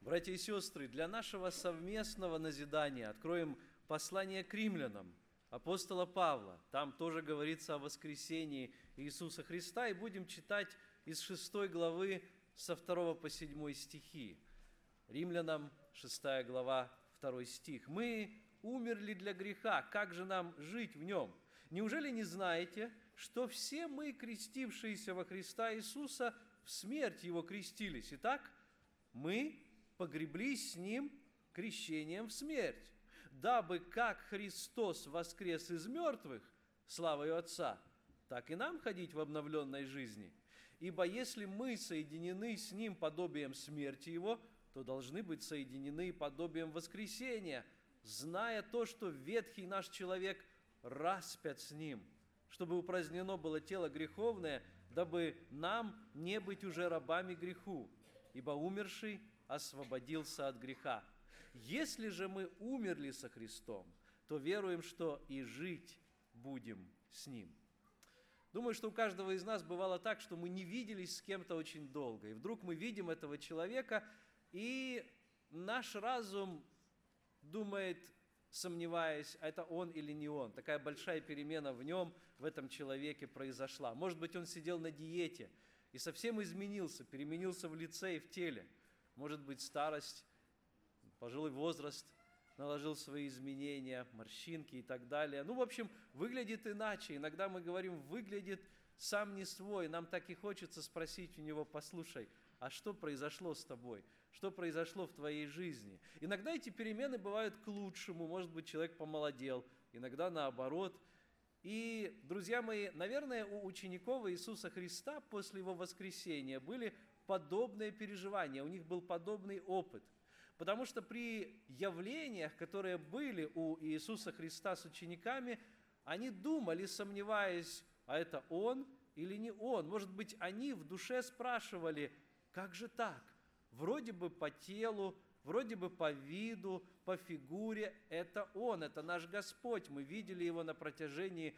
Братья и сестры, для нашего совместного назидания откроем послание к римлянам апостола Павла. Там тоже говорится о воскресении Иисуса Христа, и будем читать из 6 главы со 2 по 7 стихи. Римлянам 6 глава, 2 стих. «Мы умерли для греха, как же нам жить в нем? Неужели не знаете, что все мы, крестившиеся во Христа Иисуса, в смерть Его крестились? Итак, мы погреблись с Ним крещением в смерть, дабы как Христос воскрес из мертвых славою Отца, так и нам ходить в обновленной жизни. Ибо если мы соединены с Ним подобием смерти Его, то должны быть соединены подобием воскресения, зная то, что ветхий наш человек распят с Ним, чтобы упразднено было тело греховное, дабы нам не быть уже рабами греху, ибо умерший освободился от греха. Если же мы умерли со Христом, то веруем, что и жить будем с Ним». Думаю, что у каждого из нас бывало так, что мы не виделись с кем-то очень долго, и вдруг мы видим этого человека, и наш разум думает, сомневаясь, это он или не он. Такая большая перемена в нем, в этом человеке произошла. Может быть, он сидел на диете и совсем изменился, переменился в лице и в теле. Может быть, старость, пожилой возраст наложил свои изменения, морщинки и так далее. В общем, выглядит иначе. Иногда мы говорим, выглядит сам не свой. Нам так и хочется спросить у него: послушай, а что произошло с тобой? Что произошло в твоей жизни? Иногда эти перемены бывают к лучшему. Может быть, человек помолодел, иногда наоборот. И, друзья мои, наверное, у учеников Иисуса Христа после Его воскресения были подобные переживания, у них был подобный опыт. Потому что при явлениях, которые были у Иисуса Христа с учениками, они думали, сомневаясь, а это Он или не Он. Может быть, они в душе спрашивали: как же так? Вроде бы по телу, вроде бы по виду, по фигуре это Он, это наш Господь. Мы видели Его на протяжении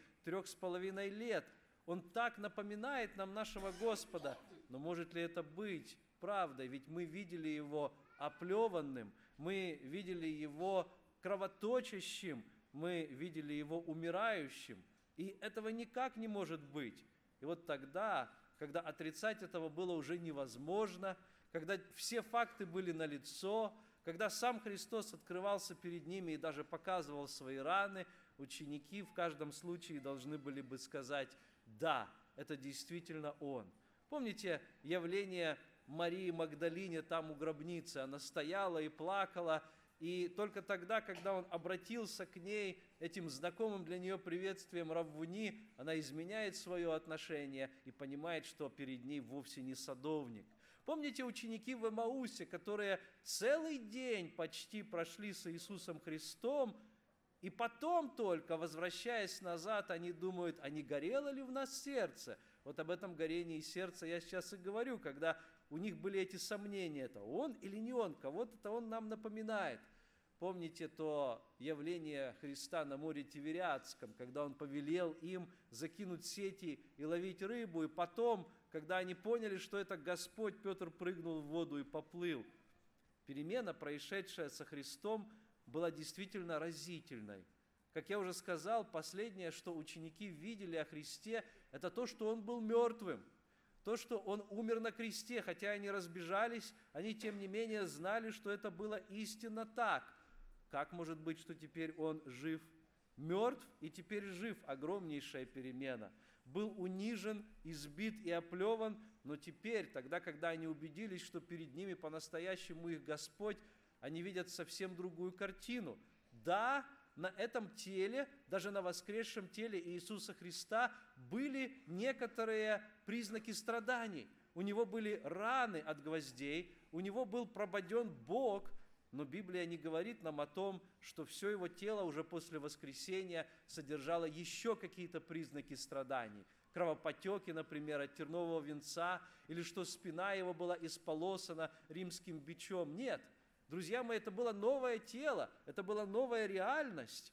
3,5 лет. Он так напоминает нам нашего Господа. Но может ли это быть правдой? Ведь мы видели Его оплеванным, мы видели Его кровоточащим, мы видели Его умирающим. И этого никак не может быть. И вот тогда, когда отрицать этого было уже невозможно, когда все факты были налицо, когда сам Христос открывался перед ними и даже показывал свои раны, ученики в каждом случае должны были бы сказать: да, это действительно Он. Помните явление Марии Магдалине там у гробницы? Она стояла и плакала, и только тогда, когда Он обратился к ней этим знакомым для нее приветствием Раввуни, она изменяет свое отношение и понимает, что перед ней вовсе не садовник. Помните ученики в Эмаусе, которые целый день почти прошли с Иисусом Христом, и потом только, возвращаясь назад, они думают: а не горело ли в нас сердце? Вот об этом горении сердца я сейчас и говорю, когда у них были эти сомнения, это Он или не Он, кого-то Он нам напоминает. Помните то явление Христа на море Тивериадском, когда Он повелел им закинуть сети и ловить рыбу, и потом, когда они поняли, что это Господь, Петр прыгнул в воду и поплыл. Перемена, происшедшая со Христом, была действительно разительной. Как я уже сказал, последнее, что ученики видели о Христе, это то, что Он был мертвым, то, что Он умер на кресте. Хотя они разбежались, они тем не менее знали, что это было истинно так. Как может быть, что теперь Он жив? Мертв и теперь жив. Огромнейшая перемена. Был унижен, избит и оплеван, но теперь, тогда, когда они убедились, что перед ними по-настоящему их Господь, они видят совсем другую картину. Да, на этом теле, даже на воскресшем теле Иисуса Христа были некоторые признаки страданий. У Него были раны от гвоздей, у Него был прободен бок, но Библия не говорит нам о том, что все Его тело уже после воскресения содержало еще какие-то признаки страданий. Кровопотеки, например, от тернового венца, или что спина Его была исполосана римским бичом. Нет. Друзья мои, это было новое тело, это была новая реальность.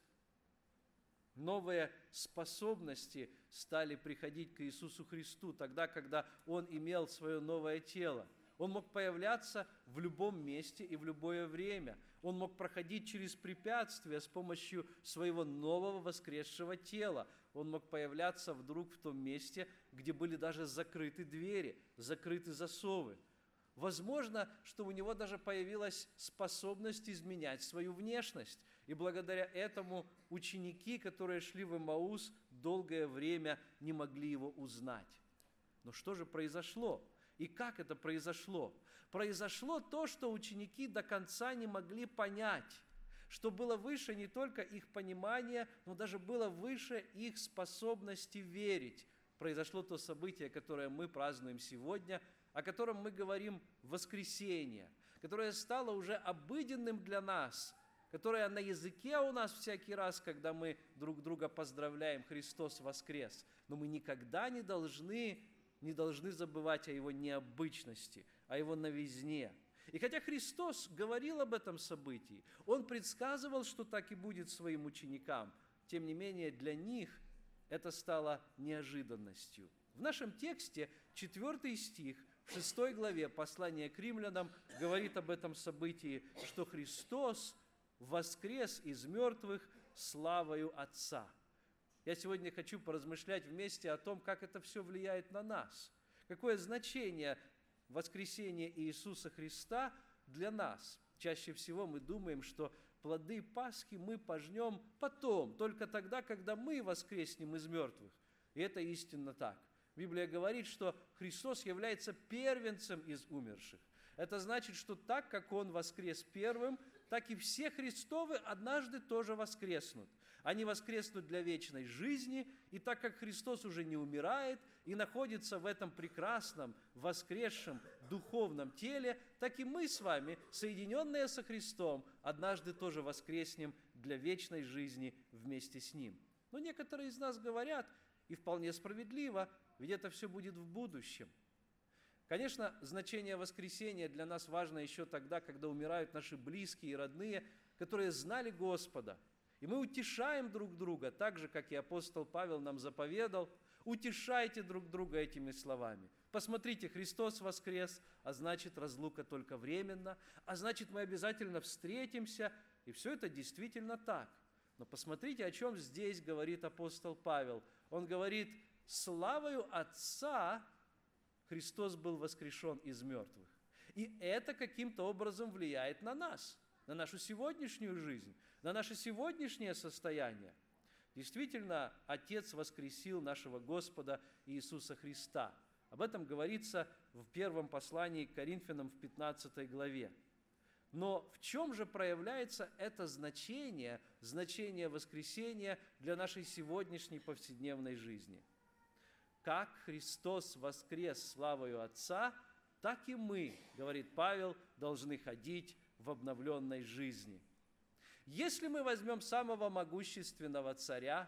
Новые способности стали приходить к Иисусу Христу тогда, когда Он имел свое новое тело. Он мог появляться в любом месте и в любое время. Он мог проходить через препятствия с помощью своего нового воскресшего тела. Он мог появляться вдруг в том месте, где были даже закрыты двери, закрыты засовы. Возможно, что у него даже появилась способность изменять свою внешность. И благодаря этому ученики, которые шли в Эмаус, долгое время не могли его узнать. Но что же произошло? И как это произошло? Произошло то, что ученики до конца не могли понять, что было выше не только их понимания, но даже было выше их способности верить. Произошло то событие, которое мы празднуем сегодня, о котором мы говорим воскресенье, которое стало уже обыденным для нас, которое на языке у нас всякий раз, когда мы друг друга поздравляем, Христос воскрес. Но мы никогда не должны забывать о Его необычности, о Его новизне. И хотя Христос говорил об этом событии, Он предсказывал, что так и будет своим ученикам, тем не менее для них это стало неожиданностью. В нашем тексте 4 стих в 6 главе послания к римлянам говорит об этом событии, что Христос воскрес из мертвых славою Отца. Я сегодня хочу поразмышлять вместе о том, как это все влияет на нас. Какое значение воскресения Иисуса Христа для нас? Чаще всего мы думаем, что плоды Пасхи мы пожнем потом, только тогда, когда мы воскреснем из мертвых. И это истинно так. Библия говорит, что Христос является первенцем из умерших. Это значит, что так, как Он воскрес первым, так и все Христовы однажды тоже воскреснут. Они воскреснут для вечной жизни, и так как Христос уже не умирает и находится в этом прекрасном, воскресшем духовном теле, так и мы с вами, соединенные со Христом, однажды тоже воскреснем для вечной жизни вместе с Ним. Но некоторые из нас говорят, и вполне справедливо, ведь это все будет в будущем. Конечно, значение воскресения для нас важно еще тогда, когда умирают наши близкие и родные, которые знали Господа. И мы утешаем друг друга, так же, как и апостол Павел нам заповедал, утешайте друг друга этими словами. Посмотрите, Христос воскрес, а значит, разлука только временна, а значит, мы обязательно встретимся, и все это действительно так. Но посмотрите, о чем здесь говорит апостол Павел. Он говорит, славою Отца Христос был воскрешен из мертвых. И это каким-то образом влияет на нас, на нашу сегодняшнюю жизнь, на наше сегодняшнее состояние. Действительно, Отец воскресил нашего Господа Иисуса Христа. Об этом говорится в первом послании к Коринфянам в 15 главе. Но в чем же проявляется это значение воскресения для нашей сегодняшней повседневной жизни? Как Христос воскрес славою Отца, так и мы, говорит Павел, должны ходить в обновленной жизни. Если мы возьмем самого могущественного царя,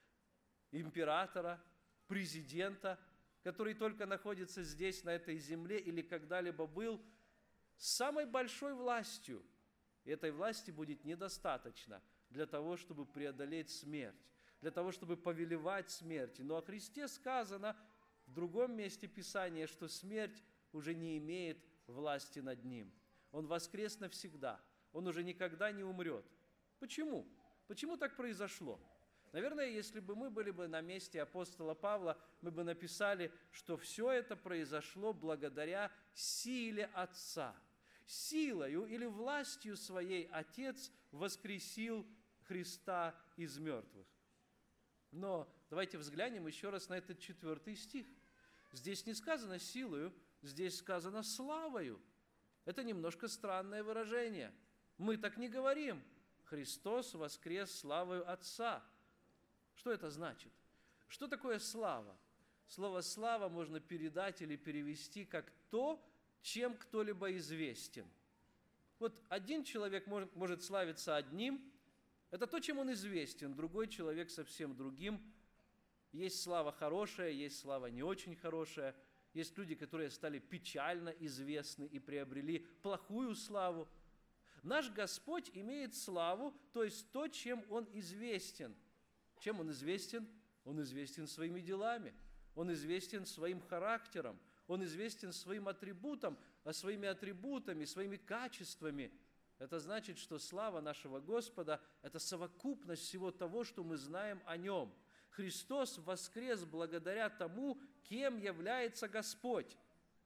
императора, президента, который только находится здесь, на этой земле, или когда-либо был, с самой большой властью, этой власти будет недостаточно для того, чтобы преодолеть смерть, для того, чтобы повелевать смерти. Но о Христе сказано в другом месте Писания, что смерть уже не имеет власти над Ним. Он воскрес навсегда, Он уже никогда не умрет. Почему? Почему так произошло? Наверное, если бы мы были бы на месте апостола Павла, мы бы написали, что все это произошло благодаря силе Отца. Силою или властью Своей Отец воскресил Христа из мертвых. Но давайте взглянем еще раз на этот 4 стих. Здесь не сказано силою, здесь сказано славою. Это немножко странное выражение. Мы так не говорим. Христос воскрес славою Отца. Что это значит? Что такое слава? Слово «слава» можно передать или перевести как то, чем кто-либо известен. Вот один человек может славиться одним, это то, чем он известен, другой человек совсем другим. Есть слава хорошая, есть слава не очень хорошая. Есть люди, которые стали печально известны и приобрели плохую славу. Наш Господь имеет славу, то есть то, чем Он известен. Чем Он известен? Он известен своими делами, Он известен своим характером, Он известен своим атрибутом, своими атрибутами, своими качествами. Это значит, что слава нашего Господа – это совокупность всего того, что мы знаем о Нем. Христос воскрес благодаря тому, кем является Господь.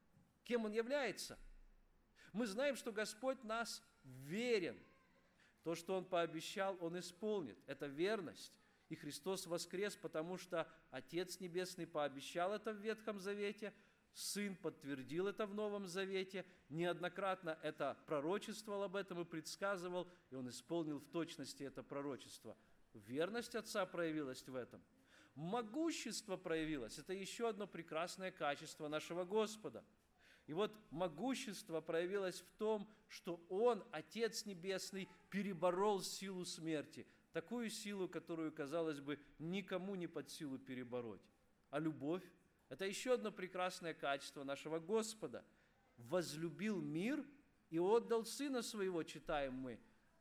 Кем Он является? Мы знаем, что Господь нас верен. То, что Он пообещал, Он исполнит. Это верность. И Христос воскрес, потому что Отец Небесный пообещал это в Ветхом Завете, Сын подтвердил это в Новом Завете, неоднократно это пророчествовал об этом и предсказывал, и Он исполнил в точности это пророчество. Верность Отца проявилась в этом. Могущество проявилось. Это еще одно прекрасное качество нашего Господа. И вот могущество проявилось в том, что Он, Отец Небесный, переборол силу смерти. Такую силу, которую, казалось бы, никому не под силу перебороть. А любовь – это еще одно прекрасное качество нашего Господа. Возлюбил мир и отдал Сына Своего, читаем мы,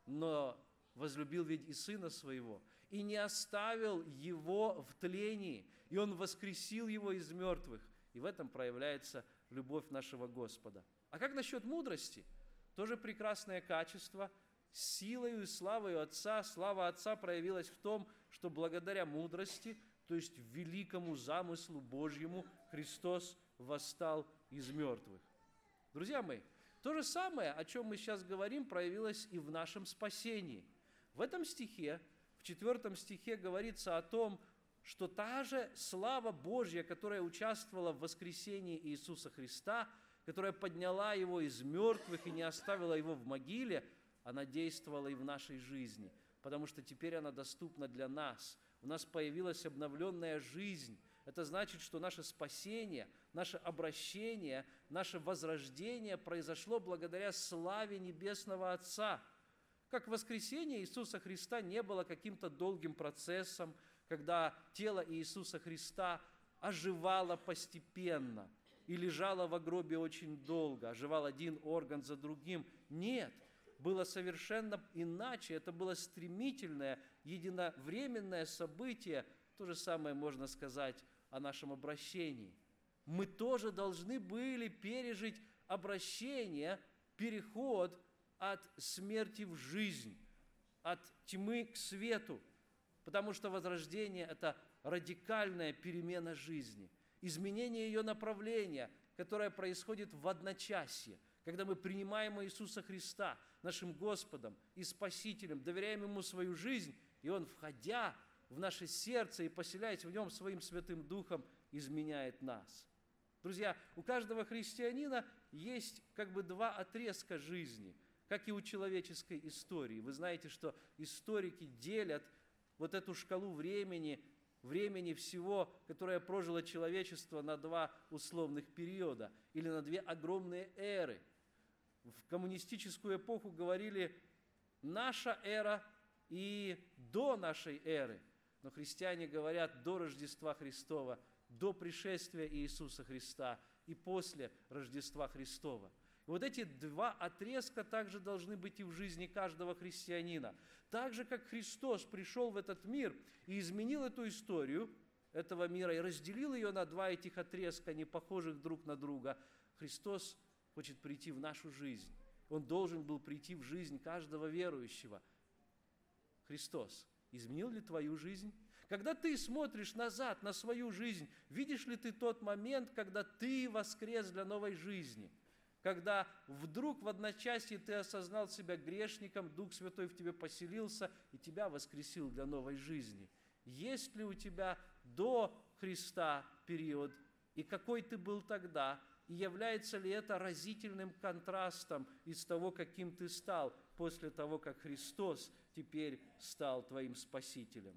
но возлюбил ведь и Сына Своего, и не оставил Его в тлении, и Он воскресил Его из мертвых. И в этом проявляется любовь нашего Господа. А как насчет мудрости? Тоже прекрасное качество. Силою и славою Отца, слава Отца проявилась в том, что благодаря мудрости, то есть великому замыслу Божьему, Христос восстал из мертвых. Друзья мои, то же самое, о чем мы сейчас говорим, проявилось и в нашем спасении. В этом стихе, в 4 стихе говорится о том, что та же слава Божья, которая участвовала в воскресении Иисуса Христа, которая подняла Его из мертвых и не оставила Его в могиле, она действовала и в нашей жизни, потому что теперь она доступна для нас. У нас появилась обновленная жизнь. Это значит, что наше спасение, наше обращение, наше возрождение произошло благодаря славе Небесного Отца. Как воскресение Иисуса Христа не было каким-то долгим процессом, когда тело Иисуса Христа оживало постепенно и лежало в гробе очень долго, оживал один орган за другим. Нет, было совершенно иначе. Это было стремительное, единовременное событие. То же самое можно сказать о нашем обращении. Мы тоже должны были пережить обращение, переход от смерти в жизнь, от тьмы к свету, потому что возрождение – это радикальная перемена жизни, изменение ее направления, которое происходит в одночасье, когда мы принимаем Иисуса Христа нашим Господом и Спасителем, доверяем Ему свою жизнь, и Он, входя в наше сердце и поселяясь в нем Своим Святым Духом, изменяет нас. Друзья, у каждого христианина есть как бы два отрезка жизни, как и у человеческой истории. Вы знаете, что историки делят вот эту шкалу времени всего, которое прожило человечество, на два условных периода или на две огромные эры. В коммунистическую эпоху говорили «наша эра» и «до нашей эры». Но христиане говорят «до Рождества Христова», «до пришествия Иисуса Христа» и «после Рождества Христова». И вот эти два отрезка также должны быть и в жизни каждого христианина. Так же, как Христос пришел в этот мир и изменил эту историю этого мира и разделил ее на два этих отрезка, не похожих друг на друга, Христос хочет прийти в нашу жизнь. Он должен был прийти в жизнь каждого верующего. Христос изменил ли твою жизнь? Когда ты смотришь назад на свою жизнь, видишь ли ты тот момент, когда ты воскрес для новой жизни? Когда вдруг в одночасье ты осознал себя грешником, Дух Святой в тебе поселился и тебя воскресил для новой жизни? Есть ли у тебя до Христа период, и какой ты был тогда, и является ли это разительным контрастом из того, каким ты стал после того, как Христос теперь стал твоим Спасителем?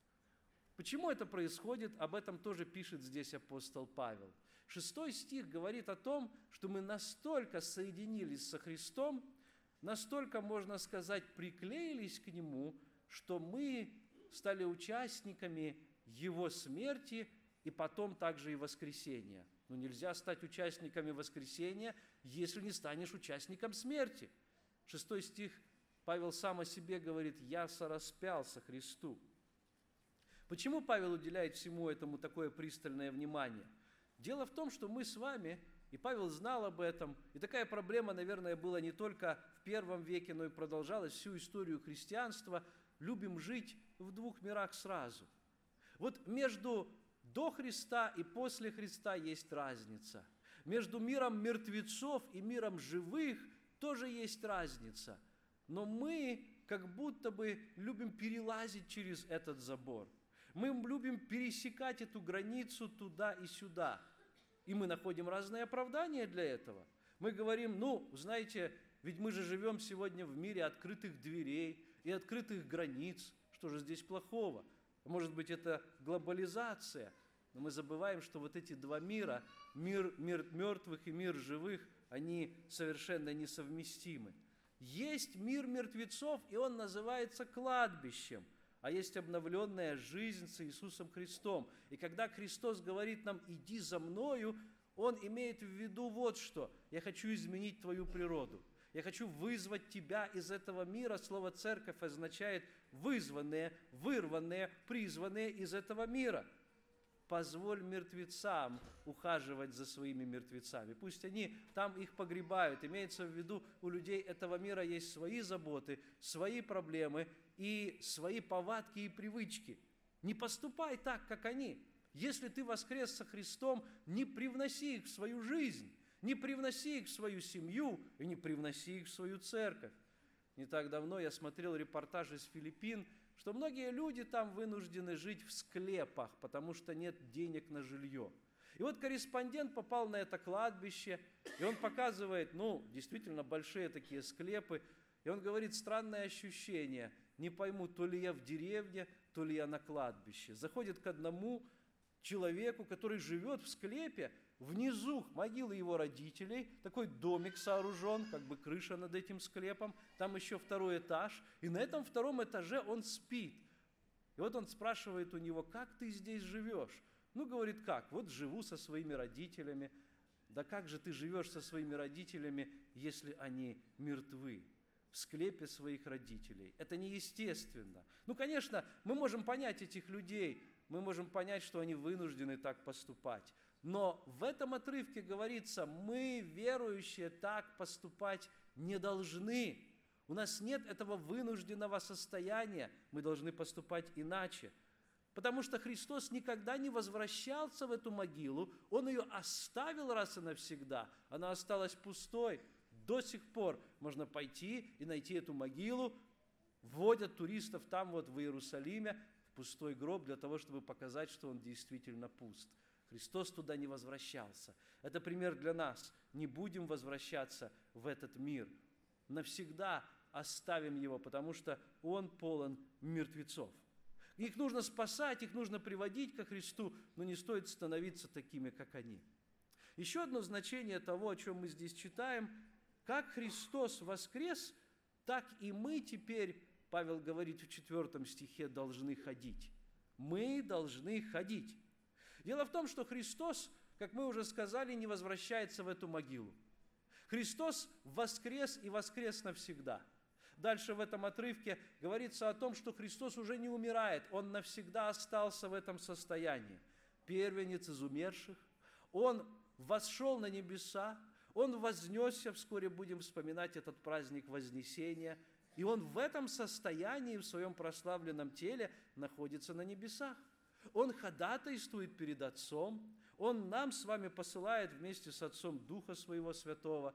Почему это происходит? Об этом тоже пишет здесь апостол Павел. 6 стих говорит о том, что мы настолько соединились со Христом, настолько, можно сказать, приклеились к Нему, что мы стали участниками Его смерти и потом также и воскресения. Но нельзя стать участниками воскресения, если не станешь участником смерти. 6 стих Павел сам о себе говорит: «Я сораспялся Христу». Почему Павел уделяет всему этому такое пристальное внимание? Дело в том, что мы с вами И Павел знал об этом. И такая проблема, наверное, была не только в первом веке, но и продолжалась всю историю христианства. Любим жить в двух мирах сразу. Вот между до Христа и после Христа есть разница. Между миром мертвецов и миром живых тоже есть разница. Но мы как будто бы любим перелазить через этот забор. Мы любим пересекать эту границу туда и сюда. И мы находим разные оправдания для этого. Мы говорим, знаете, ведь мы же живем сегодня в мире открытых дверей и открытых границ. Что же здесь плохого? Может быть, это глобализация. Но мы забываем, что вот эти два мира, мир мертвых и мир живых, они совершенно несовместимы. Есть мир мертвецов, и он называется кладбищем. А есть обновленная жизнь с Иисусом Христом. И когда Христос говорит нам «иди за Мною», Он имеет в виду вот что. Я хочу изменить твою природу. Я хочу вызвать тебя из этого мира. Слово «церковь» означает вызванные, вырванные, призванные из этого мира. Позволь мертвецам ухаживать за своими мертвецами. Пусть они там их погребают. Имеется в виду, у людей этого мира есть свои заботы, свои проблемы и свои повадки и привычки. Не поступай так, как они. Если ты воскрес со Христом, не привноси их в свою жизнь, не привноси их в свою семью и не привноси их в свою церковь. Не так давно я смотрел репортаж из Филиппин, что многие люди там вынуждены жить в склепах, потому что нет денег на жилье. И вот корреспондент попал на это кладбище, и он показывает, действительно большие такие склепы, и он говорит, странное ощущение, не пойму, то ли я в деревне, то ли я на кладбище. Заходит к одному человеку, который живет в склепе, внизу могилы его родителей, такой домик сооружен, как бы крыша над этим склепом, там еще второй этаж, и на этом втором этаже он спит. И вот он спрашивает у него, как ты здесь живешь? Говорит, как? Вот живу со своими родителями. Да как же ты живешь со своими родителями, если они мертвы? В склепе своих родителей. Это неестественно. Конечно, мы можем понять этих людей, мы можем понять, что они вынуждены так поступать. Но в этом отрывке говорится, мы, верующие, так поступать не должны. У нас нет этого вынужденного состояния, мы должны поступать иначе. Потому что Христос никогда не возвращался в эту могилу, Он ее оставил раз и навсегда, она осталась пустой. До сих пор можно пойти и найти эту могилу, вводят туристов там вот в Иерусалиме, в пустой гроб, для того, чтобы показать, что он действительно пуст. Христос туда не возвращался. Это пример для нас. Не будем возвращаться в этот мир. Навсегда оставим его, потому что он полон мертвецов. Их нужно спасать, их нужно приводить ко Христу, но не стоит становиться такими, как они. Еще одно значение того, о чем мы здесь читаем, как Христос воскрес, так и мы теперь, Павел говорит в 4 стихе, должны ходить. Мы должны ходить. Дело в том, что Христос, как мы уже сказали, не возвращается в эту могилу. Христос воскрес и воскрес навсегда. Дальше в этом отрывке говорится о том, что Христос уже не умирает, Он навсегда остался в этом состоянии. Первенец из умерших, Он восшел на небеса, Он вознесся, вскоре будем вспоминать этот праздник Вознесения, и Он в этом состоянии, в своем прославленном теле, находится на небесах. Он ходатайствует перед Отцом, Он нам с вами посылает вместе с Отцом Духа Своего Святого.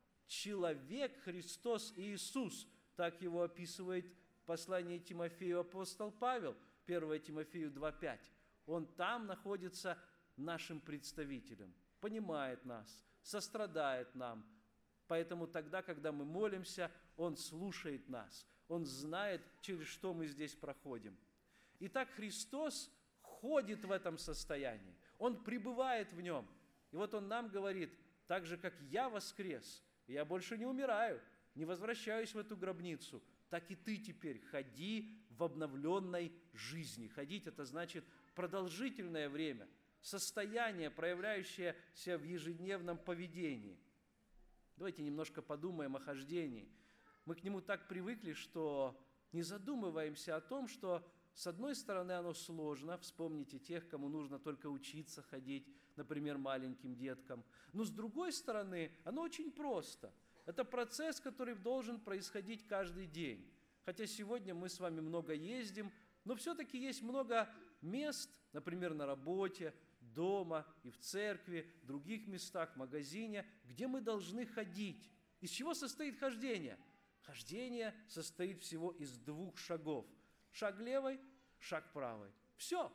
Человек Христос Иисус, так его описывает в послании Тимофею апостол Павел, 1 Тимофею 2,5. Он там находится нашим представителем, понимает нас, сострадает нам. Поэтому тогда, когда мы молимся, Он слушает нас, Он знает, через что мы здесь проходим. Итак, Христос ходит в этом состоянии, Он пребывает в нем. И вот Он нам говорит, так же, как я воскрес, я больше не умираю, не возвращаюсь в эту гробницу, так и ты теперь ходи в обновленной жизни. Ходить – это значит продолжительное время, состояние, проявляющее себя в ежедневном поведении. Давайте немножко подумаем о хождении. Мы к нему так привыкли, что не задумываемся о том, что, с одной стороны, оно сложно. Вспомните тех, кому нужно только учиться ходить. например, маленьким деткам. Но с другой стороны, оно очень просто. Это процесс, который должен происходить каждый день. Хотя сегодня мы с вами много ездим, но все-таки есть много мест, например, на работе, дома и в церкви, в других местах, в магазине, где мы должны ходить. Из чего состоит хождение? Хождение состоит всего из 2 шагов. Шаг левой, шаг правой. Все.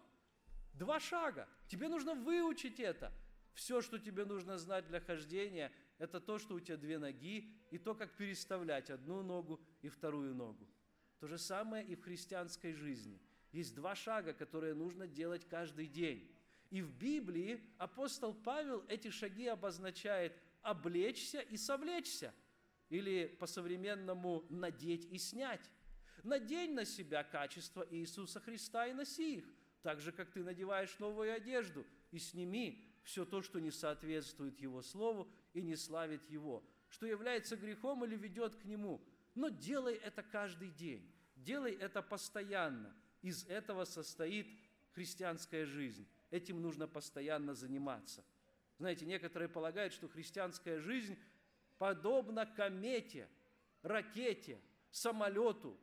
2 шага. Тебе нужно выучить это. Все, что тебе нужно знать для хождения, это то, что у тебя 2 ноги, и то, как переставлять одну ногу и вторую ногу. То же самое и в христианской жизни. Есть 2 шага, которые нужно делать каждый день. И в Библии апостол Павел эти шаги обозначает облечься и совлечься. Или по-современному надеть и снять. Надень на себя качества Иисуса Христа и носи их, так же, как ты надеваешь новую одежду, и сними все то, что не соответствует Его Слову и не славит Его, что является грехом или ведет к Нему. Но делай это каждый день, делай это постоянно. Из этого состоит христианская жизнь. Этим нужно постоянно заниматься. Знаете, некоторые полагают, что христианская жизнь подобна комете, ракете, самолету.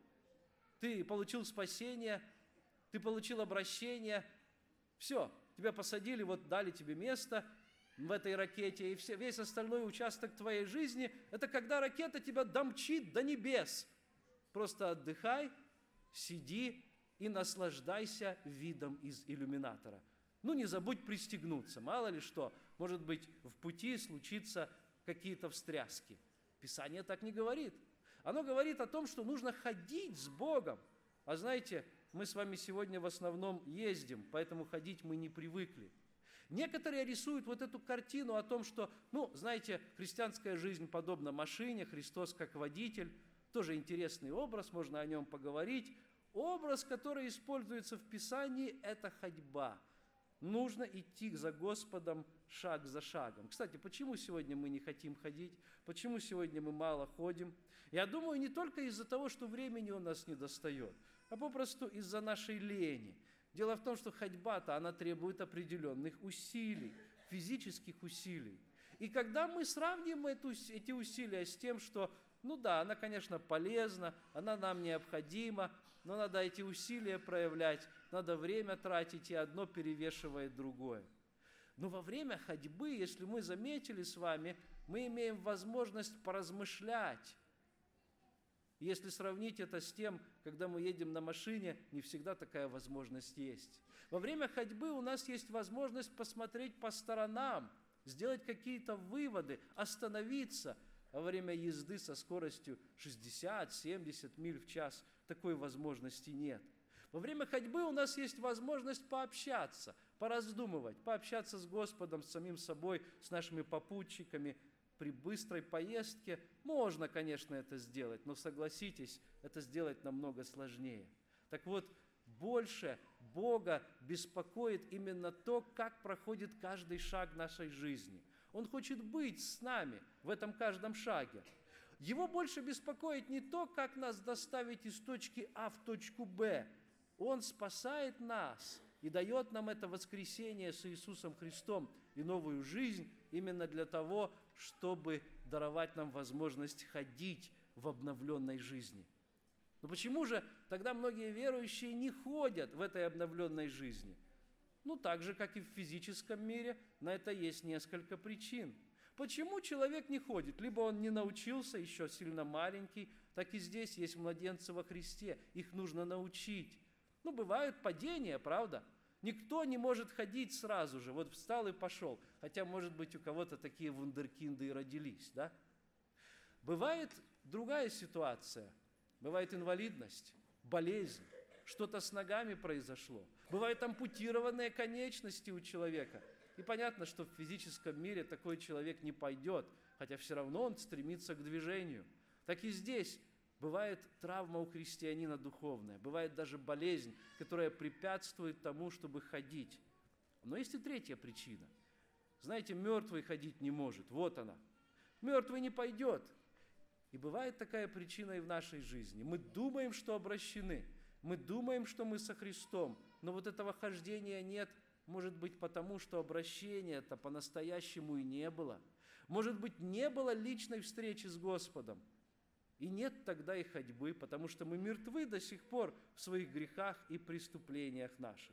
Ты получил спасение, ты получил обращение, все, тебя посадили, вот дали тебе место в этой ракете, и весь остальной участок твоей жизни – это когда ракета тебя домчит до небес. Просто отдыхай, сиди и наслаждайся видом из иллюминатора. Ну, не забудь пристегнуться, мало ли что, может быть, в пути случится какие-то встряски. Писание так не говорит. Оно говорит о том, что нужно ходить с Богом. А знаете, мы с вами сегодня в основном ездим, поэтому ходить мы не привыкли. Некоторые рисуют вот эту картину о том, что, знаете, христианская жизнь подобна машине, Христос как водитель. Тоже интересный образ, можно о нем поговорить. Образ, который используется в Писании, это ходьба. Нужно идти за Господом шаг за шагом. Кстати, почему сегодня мы не хотим ходить? Почему сегодня мы мало ходим? Я думаю, не только из-за того, что времени у нас не достает, а попросту из-за нашей лени. Дело в том, что ходьба-то, она требует определенных усилий, физических усилий. И когда мы сравним эти усилия с тем, что, она, конечно, полезна, она нам необходима, но надо эти усилия проявлять, надо время тратить, и одно перевешивает другое. Но во время ходьбы, если мы заметили с вами, мы имеем возможность поразмышлять. Если сравнить это с тем, когда мы едем на машине, не всегда такая возможность есть. Во время ходьбы у нас есть возможность посмотреть по сторонам, сделать какие-то выводы, остановиться. Во время езды со скоростью 60-70 миль в час такой возможности нет. Во время ходьбы у нас есть возможность пообщаться, пораздумывать, пообщаться с Господом, с самим собой, с нашими попутчиками. При быстрой поездке можно, конечно, это сделать, но согласитесь, это сделать намного сложнее. Так вот, больше Бога беспокоит именно то, как проходит каждый шаг нашей жизни. Он хочет быть с нами в этом каждом шаге. Его больше беспокоит не то, как нас доставить из точки А в точку Б. Он спасает нас и дает нам это воскресение с Иисусом Христом и новую жизнь именно для того, чтобы даровать нам возможность ходить в обновленной жизни. Но почему же тогда многие верующие не ходят в этой обновленной жизни? Так же, как и в физическом мире, на это есть несколько причин. Почему человек не ходит? Либо он не научился, еще сильно маленький, так и здесь есть младенцы во Христе, их нужно научить. Бывают падения, правда? Никто не может ходить сразу же, вот встал и пошел, хотя, может быть, у кого-то такие вундеркинды и родились, да? Бывает другая ситуация, бывает инвалидность, болезнь, что-то с ногами произошло, бывают ампутированные конечности у человека. И понятно, что в физическом мире такой человек не пойдет, хотя все равно он стремится к движению. Так и здесь бывает травма у христианина духовная, бывает даже болезнь, которая препятствует тому, чтобы ходить. Но есть и третья причина. Знаете, мертвый ходить не может, вот она. Мертвый не пойдет. И бывает такая причина и в нашей жизни. Мы думаем, что обращены, мы думаем, что мы со Христом, но вот этого хождения нет, Может быть, потому что обращения-то по-настоящему и не было. Может быть, не было личной встречи с Господом. И нет тогда и ходьбы, потому что мы мертвы до сих пор в своих грехах и преступлениях наших.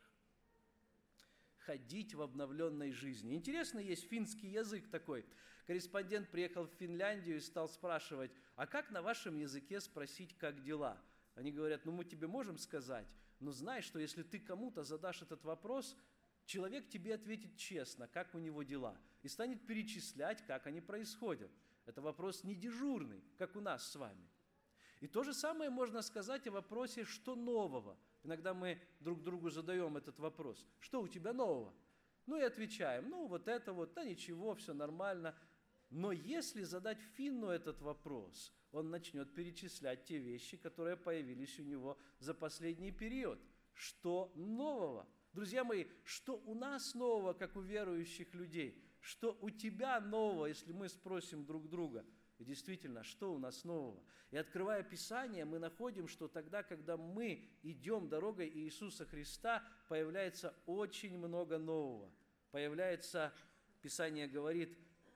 Ходить в обновленной жизни. Интересно, есть финский язык такой. Корреспондент приехал в Финляндию и стал спрашивать, а как на вашем языке спросить, как дела? Они говорят, мы тебе можем сказать, но знай, что если ты кому-то задашь этот вопрос, человек тебе ответит честно, как у него дела, и станет перечислять, как они происходят. Это вопрос не дежурный, как у нас с вами. И то же самое можно сказать о вопросе «что нового?». Иногда мы друг другу задаем этот вопрос. Что у тебя нового? Ну и отвечаем, вот это вот, да ничего, все нормально. Но если задать финну этот вопрос, он начнет перечислять те вещи, которые появились у него за последний период. Что нового? Друзья мои, что у нас нового, как у верующих людей? Что у тебя нового, если мы спросим друг друга? И действительно, что у нас нового? И открывая Писание, мы находим, что тогда, когда мы идем дорогой Иисуса Христа, появляется очень много нового. Появляется, Писание говорит,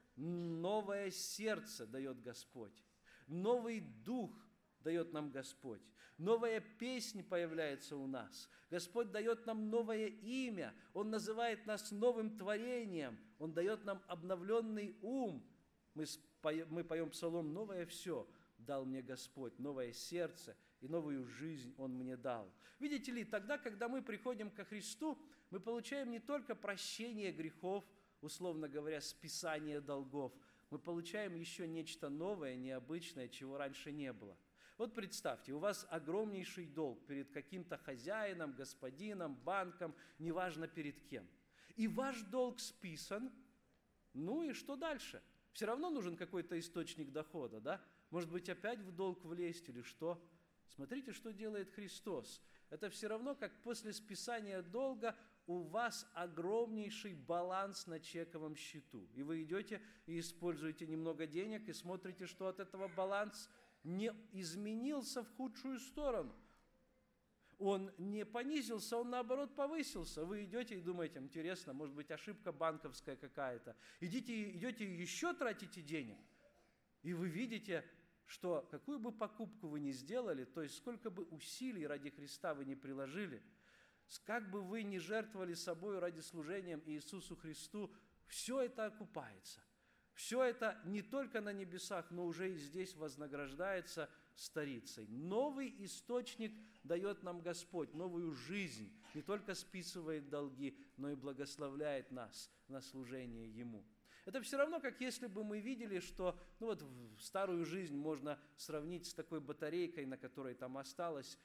новое сердце дает Господь, новый дух дает нам Господь, новая песня появляется у нас. Господь дает нам новое имя, Он называет нас новым творением, Он дает нам обновленный ум. Мы поем псалом «Новое все дал мне Господь, новое сердце и новую жизнь Он мне дал». Видите ли, тогда, когда мы приходим ко Христу, мы получаем не только прощение грехов, условно говоря, списание долгов, мы получаем еще нечто новое, необычное, чего раньше не было. Вот представьте, у вас огромнейший долг перед каким-то хозяином, господином, банком, неважно перед кем. И ваш долг списан, ну и что дальше? Все равно нужен какой-то источник дохода, да? Может быть, опять в долг влезть или что? Смотрите, что делает Христос. Это все равно, как после списания долга у вас огромнейший баланс на чековом счету. И вы идете и используете немного денег, и смотрите, что от этого баланс не изменился в худшую сторону. Он не понизился, он наоборот повысился. Вы идете и думаете, интересно, может быть, ошибка банковская какая-то. Идете и еще тратите денег. И вы видите, что какую бы покупку вы ни сделали, то есть сколько бы усилий ради Христа вы не приложили, как бы вы ни жертвовали собой ради служения Иисусу Христу, все это окупается. Все это не только на небесах, но уже и здесь вознаграждается старицей. Новый источник дает нам Господь, новую жизнь. Не только списывает долги, но и благословляет нас на служение Ему. Это все равно, как если бы мы видели, что старую жизнь можно сравнить с такой батарейкой, на которой там осталось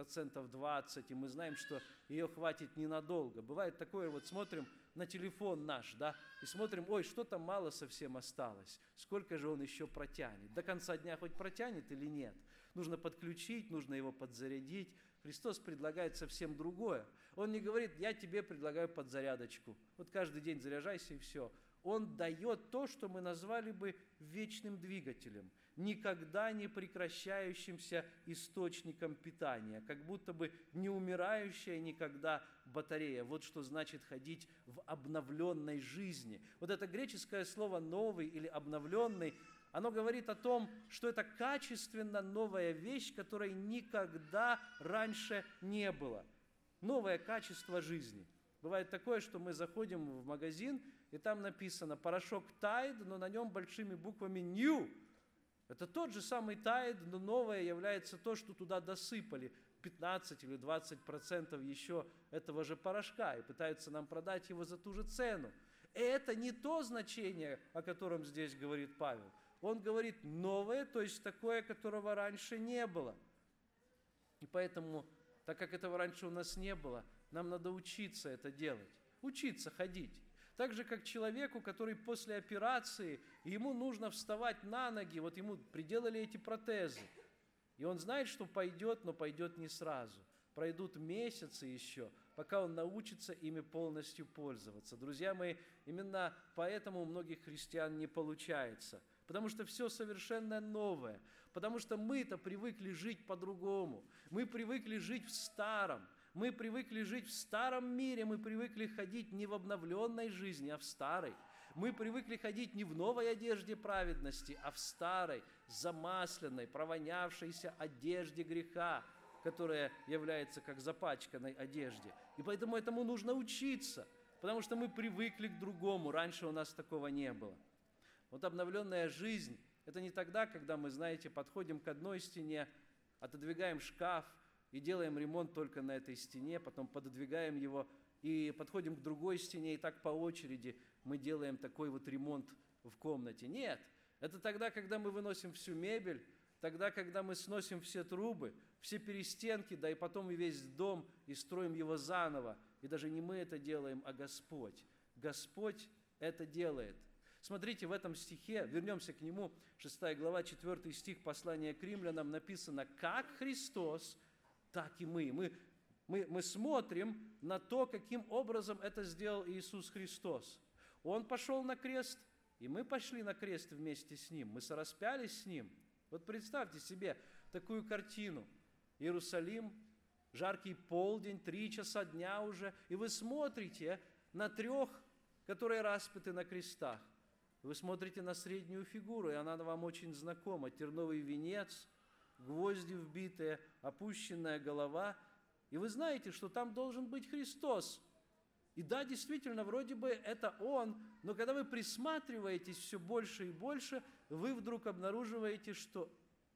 20%, и мы знаем, что ее хватит ненадолго. Бывает такое, смотрим на телефон наш, да, и смотрим, что-то мало совсем осталось, сколько же он еще протянет, до конца дня хоть протянет или нет. Нужно подключить, нужно его подзарядить. Христос предлагает совсем другое. Он не говорит, я тебе предлагаю подзарядочку, каждый день заряжайся и все. Он дает то, что мы назвали бы вечным двигателем, никогда не прекращающимся источником питания, как будто бы не умирающая никогда батарея. Вот что значит ходить в обновленной жизни. Это греческое слово «новый» или «обновленный», оно говорит о том, что это качественно новая вещь, которой никогда раньше не было. Новое качество жизни. Бывает такое, что мы заходим в магазин, и там написано порошок Tide, но на нем большими буквами New. Это тот же самый Tide, но новое является то, что туда досыпали 15 или 20% еще этого же порошка и пытаются нам продать его за ту же цену. И это не то значение, о котором здесь говорит Павел. Он говорит новое, то есть такое, которого раньше не было. И поэтому, так как этого раньше у нас не было, нам надо учиться это делать, учиться ходить. Так же, как человеку, который после операции, ему нужно вставать на ноги, ему приделали эти протезы. И он знает, что пойдет, но пойдет не сразу. Пройдут месяцы еще, пока он научится ими полностью пользоваться. Друзья мои, именно поэтому у многих христиан не получается. Потому что все совершенно новое. Потому что мы-то привыкли жить по-другому. Мы привыкли жить в старом. Мы привыкли жить в старом мире, мы привыкли ходить не в обновленной жизни, а в старой. Мы привыкли ходить не в новой одежде праведности, а в старой, замасленной, провонявшейся одежде греха, которая является как запачканной одежде. И поэтому этому нужно учиться, потому что мы привыкли к другому. Раньше у нас такого не было. Вот обновленная жизнь – это не тогда, когда мы, знаете, подходим к одной стене, отодвигаем шкаф и делаем ремонт только на этой стене, потом пододвигаем его и подходим к другой стене, и так по очереди мы делаем такой вот ремонт в комнате. Нет, это тогда, когда мы выносим всю мебель, тогда, когда мы сносим все трубы, все перестенки, да и потом и весь дом, и строим его заново. И даже не мы это делаем, а Господь. Господь это делает. Смотрите, в этом стихе, вернемся к нему, 6 глава, 4 стих послания к римлянам написано: «Как Христос, так и мы». Мы смотрим на то, каким образом это сделал Иисус Христос. Он пошел на крест, и мы пошли на крест вместе с Ним. Мы сораспялись с Ним. Вот представьте себе такую картину. Иерусалим, жаркий полдень, 3 часа дня уже, и вы смотрите на 3, которые распяты на крестах. Вы смотрите на среднюю фигуру, и она вам очень знакома. Терновый венец, гвозди вбитые, опущенная голова. И вы знаете, что там должен быть Христос. И да, действительно, вроде бы это Он, но когда вы присматриваетесь все больше и больше, вы вдруг обнаруживаете, что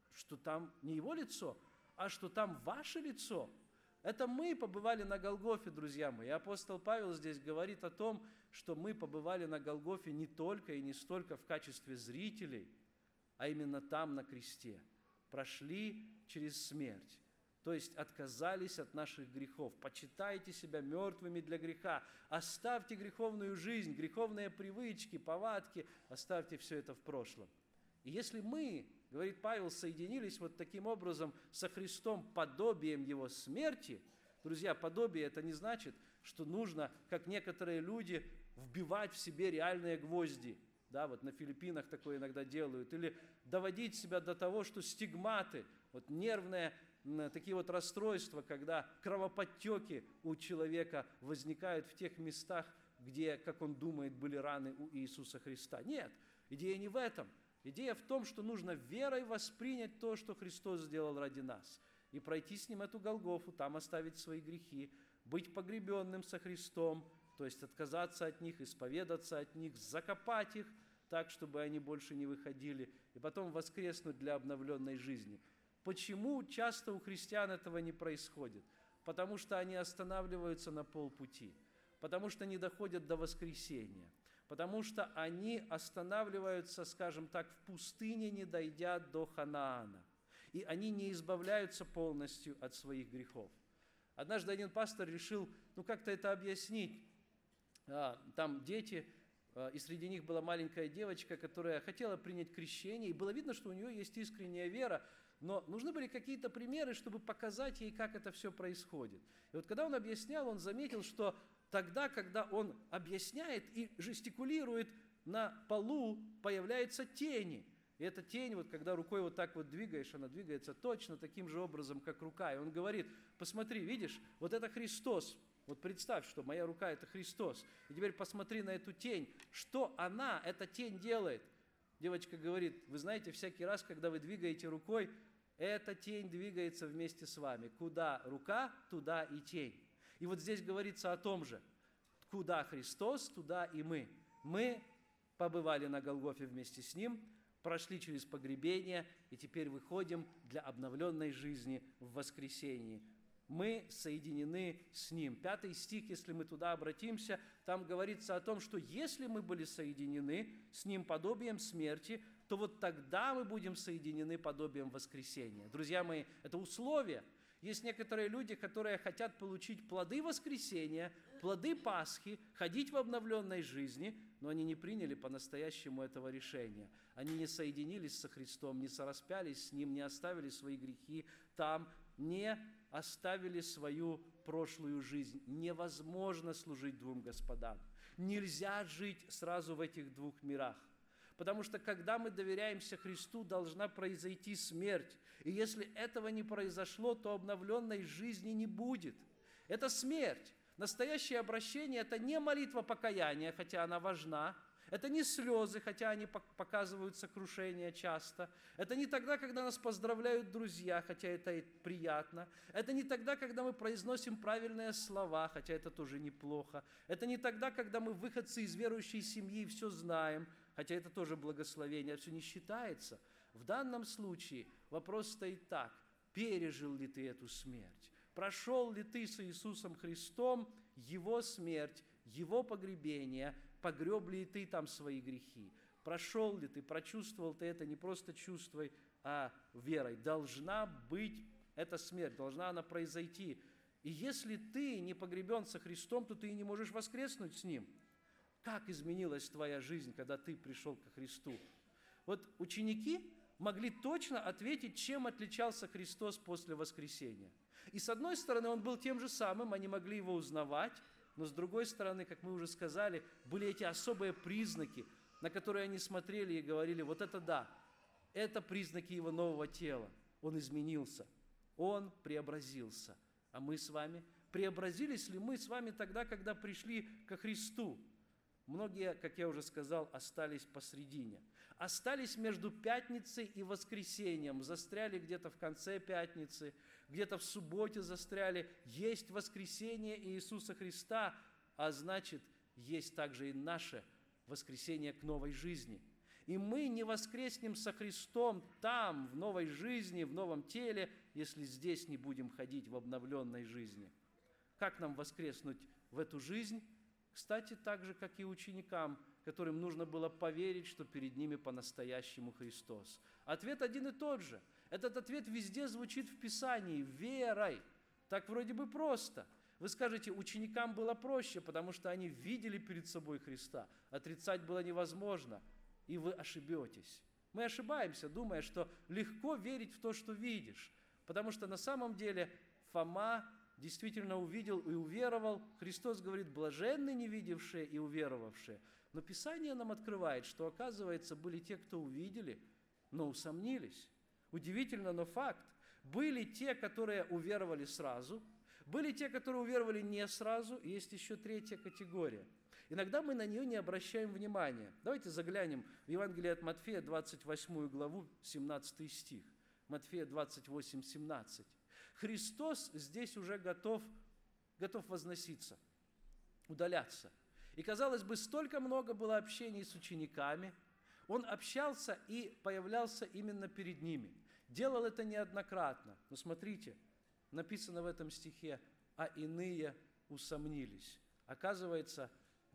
там не Его лицо, а что там ваше лицо. Это мы побывали на Голгофе, друзья мои. И апостол Павел здесь говорит о том, что мы побывали на Голгофе не только и не столько в качестве зрителей, а именно там, на кресте. Прошли через смерть. То есть отказались от наших грехов. Почитайте себя мертвыми для греха. Оставьте греховную жизнь, греховные привычки, повадки. Оставьте все это в прошлом. И если мы, говорит Павел, соединились вот таким образом со Христом подобием Его смерти, друзья, подобие это не значит, что нужно, как некоторые люди, вбивать в себе реальные гвозди. Да, вот на Филиппинах такое иногда делают. Или доводить себя до того, что стигматы, вот нервные такие вот расстройства, когда кровоподтеки у человека возникают в тех местах, где, как он думает, были раны у Иисуса Христа. Нет, идея не в этом. Идея в том, что нужно верой воспринять то, что Христос сделал ради нас, и пройти с Ним эту Голгофу, там оставить свои грехи, быть погребенным со Христом, то есть отказаться от них, исповедаться от них, закопать их так, чтобы они больше не выходили, и потом воскреснуть для обновленной жизни. Почему часто у христиан этого не происходит? Потому что они останавливаются на полпути, потому что не доходят до воскресения, потому что они останавливаются, скажем так, в пустыне, не дойдя до Ханаана, и они не избавляются полностью от своих грехов. Однажды один пастор решил, как-то это объяснить. Там дети, и среди них была маленькая девочка, которая хотела принять крещение, и было видно, что у нее есть искренняя вера, но нужны были какие-то примеры, чтобы показать ей, как это все происходит. И вот когда он объяснял, он заметил, что тогда, когда он объясняет и жестикулирует, на полу появляются тени. И эта тень, вот когда рукой вот так вот двигаешь, она двигается точно таким же образом, как рука. И он говорит: посмотри, видишь, вот это Христос. Вот представь, что моя рука – это Христос. И теперь посмотри на эту тень. Что она, эта тень, делает? Девочка говорит: вы знаете, всякий раз, когда вы двигаете рукой, эта тень двигается вместе с вами. Куда рука, туда и тень. И вот здесь говорится о том же. Куда Христос, туда и мы. Мы побывали на Голгофе вместе с Ним, прошли через погребение, и теперь выходим для обновленной жизни в воскресении. Мы соединены с Ним. 5 стих, если мы туда обратимся, там говорится о том, что если мы были соединены с Ним подобием смерти, то вот тогда мы будем соединены подобием воскресения. Друзья мои, это условие. Есть некоторые люди, которые хотят получить плоды воскресения, плоды Пасхи, ходить в обновленной жизни, но они не приняли по-настоящему этого решения. Они не соединились со Христом, не сораспялись с Ним, не оставили свои грехи там, не оставили свою прошлую жизнь. Невозможно служить двум господам. Нельзя жить сразу в этих двух мирах. Потому что, когда мы доверяемся Христу, должна произойти смерть. И если этого не произошло, то обновленной жизни не будет. Это смерть. Настоящее обращение – это не молитва покаяния, хотя она важна. Это не слезы, хотя они показывают сокрушение часто. Это не тогда, когда нас поздравляют друзья, хотя это и приятно. Это не тогда, когда мы произносим правильные слова, хотя это тоже неплохо. Это не тогда, когда мы выходцы из верующей семьи и все знаем, хотя это тоже благословение, это все не считается. В данном случае вопрос стоит так: пережил ли ты эту смерть? Прошел ли ты с Иисусом Христом Его смерть, Его погребение, погреб ли ты там свои грехи? Прошел ли ты, прочувствовал ты это не просто чувствой, а верой? Должна быть эта смерть, должна она произойти. И если ты не погребен со Христом, то ты и не можешь воскреснуть с Ним. Как изменилась твоя жизнь, когда ты пришел ко Христу? Вот ученики могли точно ответить, чем отличался Христос после воскресения. И с одной стороны, Он был тем же самым, они могли Его узнавать, но с другой стороны, как мы уже сказали, были эти особые признаки, на которые они смотрели и говорили: вот это да, это признаки Его нового тела. Он изменился, Он преобразился. А мы с вами? Преобразились ли мы с вами тогда, когда пришли ко Христу? Многие, как я уже сказал, остались посредине. Остались между пятницей и воскресением, застряли где-то в конце пятницы, где-то в субботе застряли. Есть воскресение Иисуса Христа, а значит, есть также и наше воскресение к новой жизни. И мы не воскреснем со Христом там, в новой жизни, в новом теле, если здесь не будем ходить в обновленной жизни. Как нам воскреснуть в эту жизнь? Кстати, так же, как и ученикам, которым нужно было поверить, что перед ними по-настоящему Христос. Ответ один и тот же. Этот ответ везде звучит в Писании: верой. Так вроде бы просто. Вы скажете, ученикам было проще, потому что они видели перед собой Христа. Отрицать было невозможно, и вы ошибетесь. Мы ошибаемся, думая, что легко верить в то, что видишь, потому что на самом деле Фома действительно увидел и уверовал. Христос говорит: блаженны не видевшие и уверовавшие. Но Писание нам открывает, что, оказывается, были те, кто увидели, но усомнились. Удивительно, но факт. Были те, которые уверовали сразу, были те, которые уверовали не сразу, и есть еще третья категория. Иногда мы на нее не обращаем внимания. Давайте заглянем в Евангелие от Матфея, 28 главу, 17 стих. Матфея 28, 17. Христос здесь уже готов возноситься, удаляться. И, казалось бы, столько много было общений с учениками. Он общался и появлялся именно перед ними. Делал это неоднократно. Но смотрите, написано в этом стихе: «А иные усомнились». Оказывается,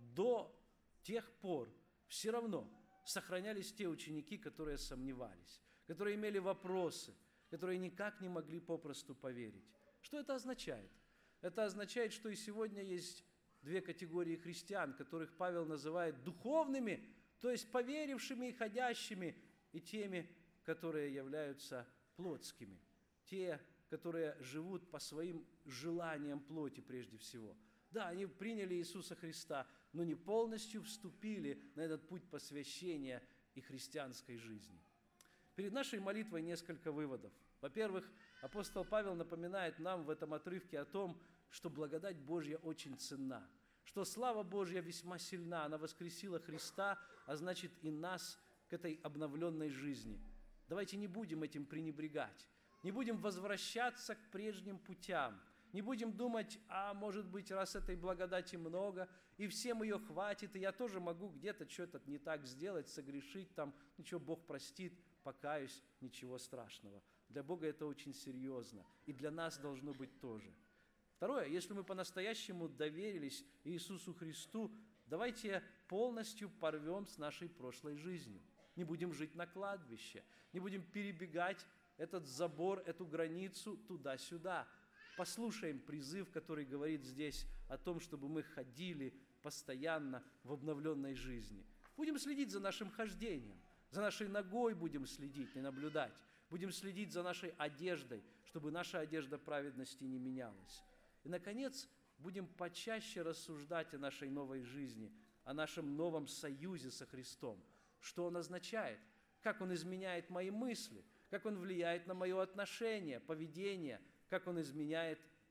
до тех пор все равно сохранялись те ученики, которые сомневались, которые имели вопросы, которые никак не могли попросту поверить. Что это означает? Это означает, что и сегодня есть две категории христиан, которых Павел называет духовными, то есть поверившими и ходящими, и теми, которые являются плотскими, те, которые живут по своим желаниям плоти прежде всего. Да, они приняли Иисуса Христа, но не полностью вступили на этот путь посвящения и христианской жизни. Перед нашей молитвой несколько выводов. Во-первых, апостол Павел напоминает нам в этом отрывке о том, что благодать Божья очень ценна, что слава Божья весьма сильна, она воскресила Христа, а значит и нас к этой обновленной жизни. Давайте не будем этим пренебрегать, не будем возвращаться к прежним путям, не будем думать: а может быть, раз этой благодати много, и всем ее хватит, и я тоже могу где-то что-то не так сделать, согрешить там, ничего, Бог простит, покаюсь, ничего страшного. Для Бога это очень серьезно, и для нас должно быть тоже. Второе, если мы по-настоящему доверились Иисусу Христу, давайте полностью порвем с нашей прошлой жизнью. Не будем жить на кладбище, не будем перебегать этот забор, эту границу туда-сюда. Послушаем призыв, который говорит здесь о том, чтобы мы ходили постоянно в обновленной жизни. Будем следить за нашим хождением, за нашей ногой будем следить, не наблюдать. Будем следить за нашей одеждой, чтобы наша одежда праведности не менялась. И, наконец, будем почаще рассуждать о нашей новой жизни, о нашем новом союзе со Христом. Что он означает? Как он изменяет мои мысли? Как он влияет на мое отношение, поведение? Как он изменяет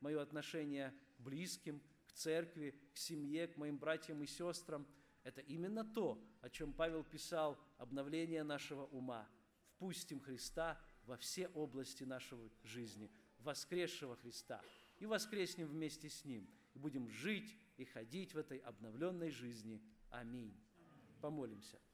мое отношение к близким, к церкви, к семье, к моим братьям и сестрам. Это именно то, о чем Павел писал, обновление нашего ума. Впустим Христа во все области нашей жизни, воскресшего Христа, и воскреснем вместе с Ним, и будем жить и ходить в этой обновленной жизни. Аминь. Помолимся.